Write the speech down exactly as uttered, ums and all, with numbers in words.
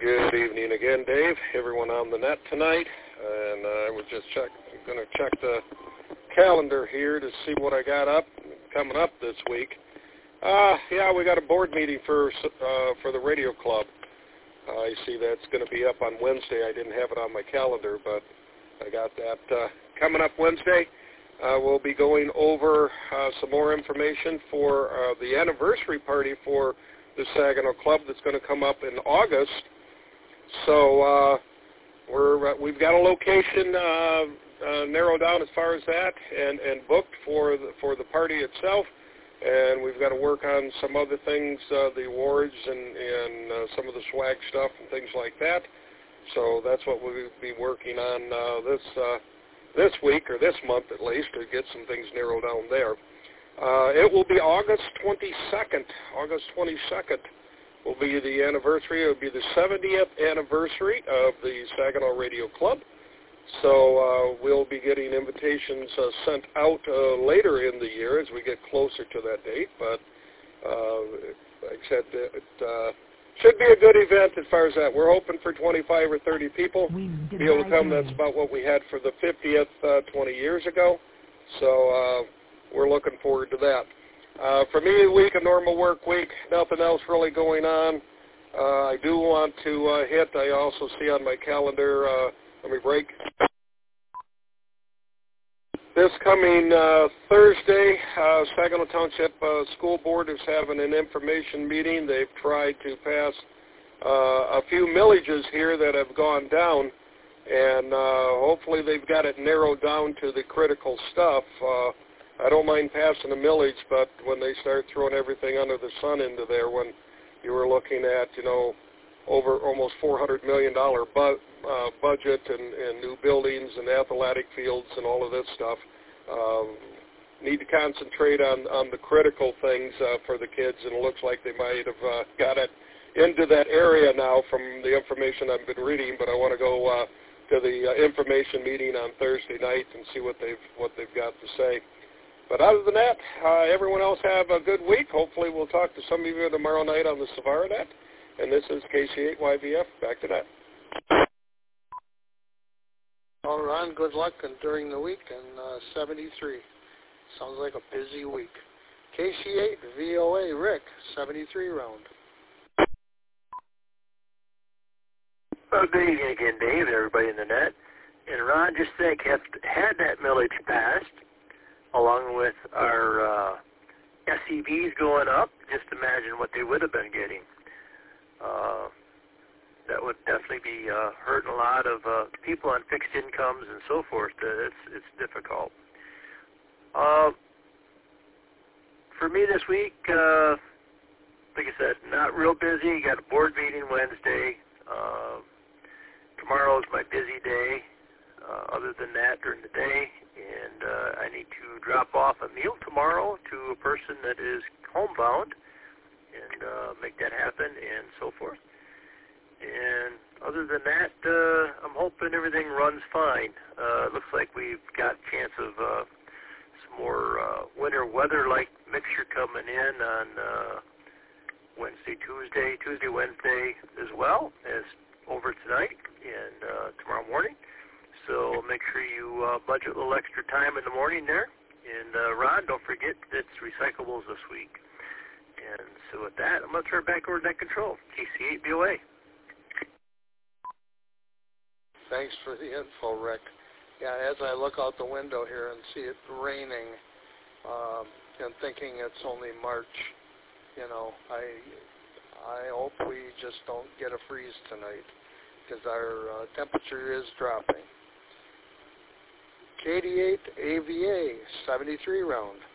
Good evening again, Dave. Everyone on the net tonight, and uh, I was just check, going to check the calendar here to see what I got up coming up this week. Uh, yeah, we got a board meeting for uh, for the radio club. Uh, I see that's going to be up on Wednesday. I didn't have it on my calendar, but I got that uh, coming up Wednesday. Uh, we'll be going over uh, some more information for uh, the anniversary party for the Saginaw Club that's going to come up in August. So uh, we're uh, we've got a location uh, uh, narrowed down as far as that, and, and booked for the, for the party itself. And we've got to work on some other things, uh, the awards and, and uh, some of the swag stuff and things like that. So that's what we'll be working on uh, this uh, this week, or this month at least, to get some things narrowed down there. Uh, it will be August twenty-second. August twenty-second will be the anniversary. It will be the seventieth anniversary of the Saginaw Radio Club. So uh, we'll be getting invitations uh, sent out uh, later in the year as we get closer to that date. But uh, like I said, it uh, should be a good event as far as that. We're hoping for twenty-five or thirty people to be able to come. That's about what we had for the fiftieth uh, twenty years ago. So uh, we're looking forward to that. Uh, for me, a week, a normal work week, nothing else really going on. Uh, I do want to uh, hit, I also see on my calendar, uh, let me break. This coming uh, Thursday, uh, Saginaw Township uh, School Board is having an information meeting. They've tried to pass uh, a few millages here that have gone down, and uh, hopefully they've got it narrowed down to the critical stuff. Uh, I don't mind passing a millage, but when they start throwing everything under the sun into there, when you were looking at, you know, over almost four hundred million dollars bu- uh, budget and, and new buildings and athletic fields and all of this stuff, um, need to concentrate on, on the critical things uh, for the kids, and it looks like they might have uh, got it into that area now from the information I've been reading, but I want to go uh, to the uh, information meeting on Thursday night and see what they've, what they've got to say. But other than that, uh, everyone else have a good week. Hopefully we'll talk to some of you tomorrow night on the Savara Net. And this is K C eight Y V F. Back to that. Well, Ron, good luck and during the week in uh, seventy-three. Sounds like a busy week. K C eight V O A, Rick, seventy-three round. Well, good evening again, Dave, and everybody in the net. And Ron, just think, had, had that millage passed, along with our uh, S E Vs going up, just imagine what they would have been getting. Uh, that would definitely be uh, hurting a lot of uh, people on fixed incomes and so forth. Uh, it's it's difficult. Uh, for me this week, uh, like I said, not real busy. Got a board meeting Wednesday. Uh, tomorrow is my busy day. Uh, other than that, during the day, and uh, I need to drop off a meal tomorrow to a person that is homebound, and uh, make that happen, and so forth. And other than that, uh, I'm hoping everything runs fine. Uh, it looks like we've got a chance of uh, some more uh, winter weather-like mixture coming in on uh, Wednesday, Tuesday, Tuesday, Wednesday, as well as over tonight and uh, tomorrow morning. So make sure you uh, budget a little extra time in the morning there. And uh, Ron, don't forget it's recyclables this week. And so with that, I'm going to turn it back over to Net Control, K C eight B O A. Thanks for the info, Rick. Yeah, as I look out the window here and see it raining, um, and thinking it's only March, you know, I I hope we just don't get a freeze tonight, because our uh, temperature is dropping. K D eight A V A, seventy-three round.